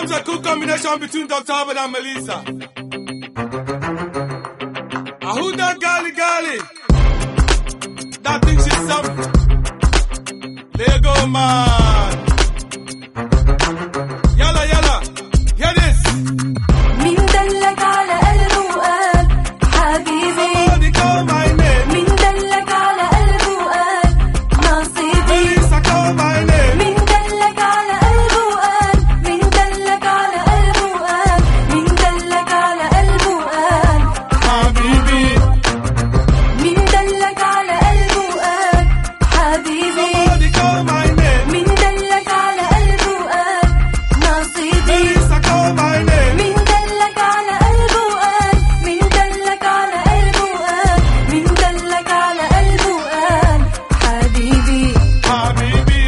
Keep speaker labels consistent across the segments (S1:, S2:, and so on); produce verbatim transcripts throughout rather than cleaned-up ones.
S1: comes a cool combination between Doctor Albert and Melissa. Ah, who that golly golly? That thinks she's something. Lego man. Yalla yalla. Hear this.
S2: مين دلك على قلبه وقال حبيبي؟
S1: Somebody call my name.
S2: مين دلك على قلبه وقال نصيبي؟
S1: Melissa call my name.
S2: مين دلك على قلبه وقال مين دلك على قلبه وقال مين دلك على قلبه وقال
S1: حبيبي.
S2: مين دلك على قلبه وقال حبيبي؟
S1: Somebody call my name.
S2: مين دلك على قلبه وقال نصيبي؟
S1: Melissa call my name.
S2: مين دلك على قلبه وقال مين دلك على قلبه وقال مين دلك على قلبه وقال حبيبي؟
S1: Habibi.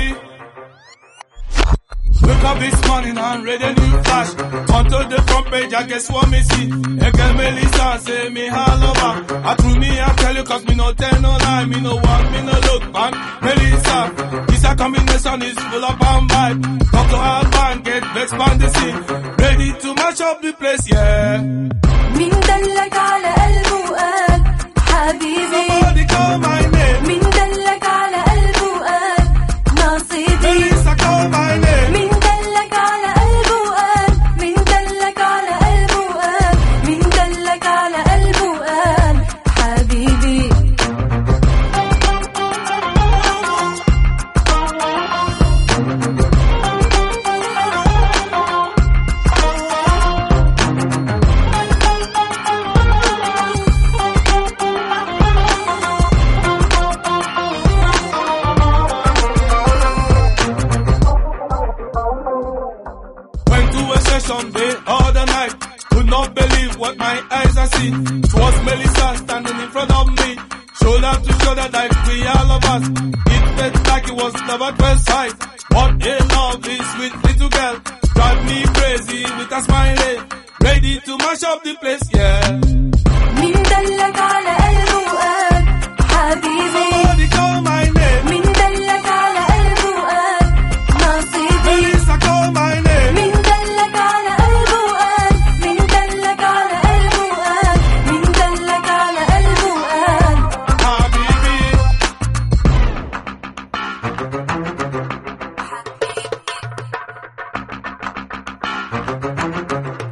S1: Wake up this morning and read a new flash. Turn to the front page, I guess what me see. A girl Melissa say me all over. I through me, I tell you cause me no tell no lie. Me no want, me no look back. Melissa, this a combination is full of bomb vibe. Talk to Alban, get vexed on the scene. Ready to mash up the place, yeah.
S2: مين دلك على قلبه وقال حبيبي؟
S1: Somebody call my name.
S2: مين دلك على قلبه وقال نصيبي؟
S1: Melissa call my name.
S2: مين دلك على قلبه وقال مين دلك على قلبه وقال مين دلك على قلبه وقال حبيبي؟
S1: Went to a session the other night. Could not believe what my eyes are seeing. It was Melissa standing in front of me. Shoulder to shoulder like we all of us. It felt like it was love at first sight. What a lovely sweet little girl. Drive me crazy with a smile. Ready to mash up the place, yeah.
S2: مين دلك على قلبه وقال حبيبي؟
S1: Somebody call my name.
S2: مين دلك على قلبه وقال نصيبي؟
S1: Melissa call my name.
S2: مين دلك على قلبه وقال مين دلك على قلبه وقال مين دلك على قلبه وقال
S1: Habibi.
S2: حبيبي؟